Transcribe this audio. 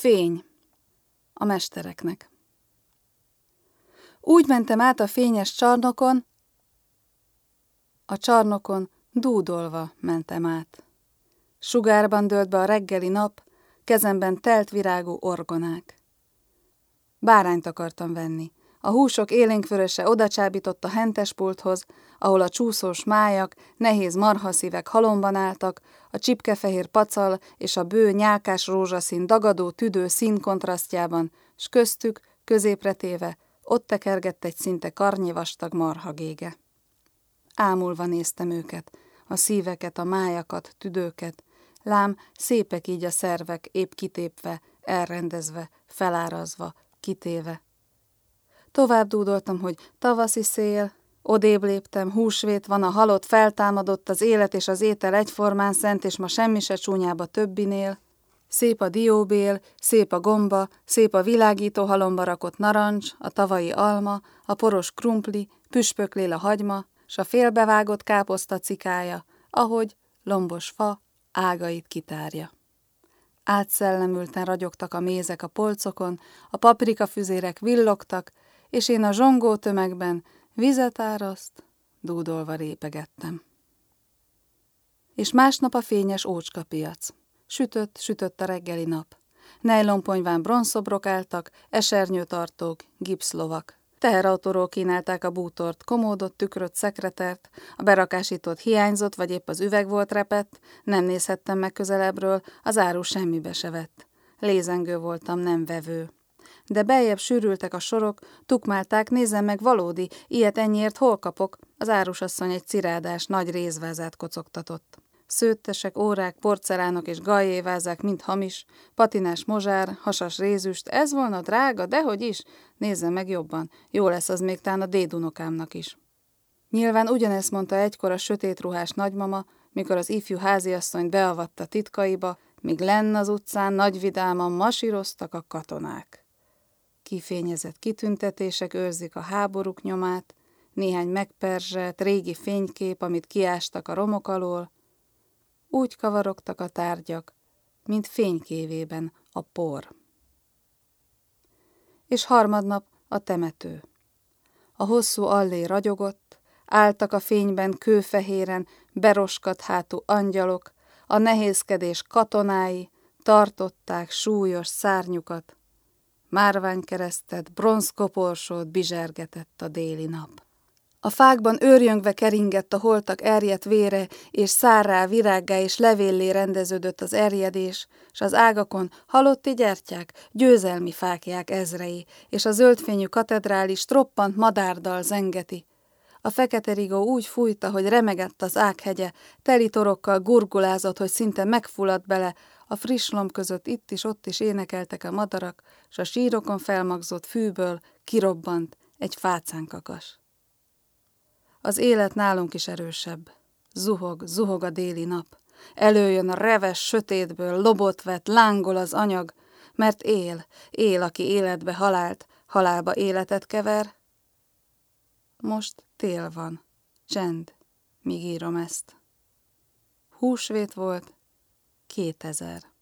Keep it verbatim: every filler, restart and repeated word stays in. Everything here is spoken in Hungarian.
Fény. A mestereknek. Úgy mentem át a fényes csarnokon, a csarnokon dúdolva mentem át. Sugárban dőlt be a reggeli nap, kezemben telt virágú orgonák. Bárányt akartam venni. A húsok élénkvöröse odacsábított a hentespulthoz, ahol a csúszós májak, nehéz marhaszívek halomban álltak, a csipkefehér pacal és a bő nyálkás rózsaszín dagadó tüdő színkontrasztjában, s köztük, középre téve, ott tekergett egy szinte karnyivastag marhagége. Ámulva néztem őket, a szíveket, a májakat, tüdőket, lám szépek így a szervek, épp kitépve, elrendezve, felárazva, kitéve. Tovább dúdoltam, hogy tavaszi szél, odébb léptem, húsvét van, a halott feltámadott, az élet és az étel egyformán szent, és ma semmi se csúnyába többinél. Szép a dióbél, szép a gomba, szép a világító halomba rakott narancs, a tavalyi alma, a poros krumpli, püspöklél a hagyma, s a félbevágott káposzta cikája, ahogy lombos fa ágait kitárja. Átszellemülten ragyogtak a mézek a polcokon, a paprikafüzérek villogtak, és én a zsongó tömegben vizet áraszt, dúdolva répegettem. És másnap a fényes ócskapiac. Sütött, sütött a reggeli nap. Nejlonponyván bronzszobrok álltak, esernyőtartók, gipszlovak. Teherautóról kínálták a bútort, komódot, tükröt, szekretert, a berakásított hiányzott, vagy épp az üveg volt repett, nem nézhettem meg közelebbről, az áru semmibe se vett. Lézengő voltam, nem vevő. De beljebb sűrültek a sorok, tukmálták, nézzem meg, valódi, ilyet ennyiért hol kapok? Az árusasszony egy cirádás, nagy rézvázát kocogtatott. Szőttesek, órák, porcelánok és gajévázák mind hamis, patinás mozsár, hasas rézüst, ez volna drága, dehogy is, nézzem meg jobban, jó lesz az még tán a dédunokámnak is. Nyilván ugyanezt mondta egykor a sötétruhás nagymama, mikor az ifjú háziasszonyt beavatta titkaiba, míg lenn az utcán nagyvidáman masíroztak a katonák. Kifényezett kitüntetések őrzik a háborúk nyomát, néhány megperzselt, régi fénykép, amit kiástak a romok alól, úgy kavarogtak a tárgyak, mint fénykévében a por. És harmadnap a temető. A hosszú allé ragyogott, álltak a fényben kőfehéren, beroskat hátú angyalok, a nehézkedés katonái, tartották súlyos szárnyukat. Márványkeresztet, bronzkoporsót bizsergetett a déli nap. A fákban őrjöngve keringett a holtak erjedt vére, és szárrá, virággá és levéllé rendeződött az erjedés, s az ágakon halotti gyertyák, győzelmi fáklyák ezrei, és a zöldfényű katedrális troppant madárdal zengeti. A fekete rigó úgy fújta, hogy remegett az ághegye, teli torokkal gurgulázott, hogy szinte megfulladt bele, a friss lomb között itt is, ott is énekeltek a madarak, s a sírokon felmagzott fűből kirobbant egy fácánkakas. Az élet nálunk is erősebb. Zuhog, zuhog a déli nap. Előjön a reves sötétből, lobot vet, lángol az anyag, mert él, él, aki életbe halált, halálba életet kever. Most tél van, csend, míg írom ezt. Húsvét volt, kétezer.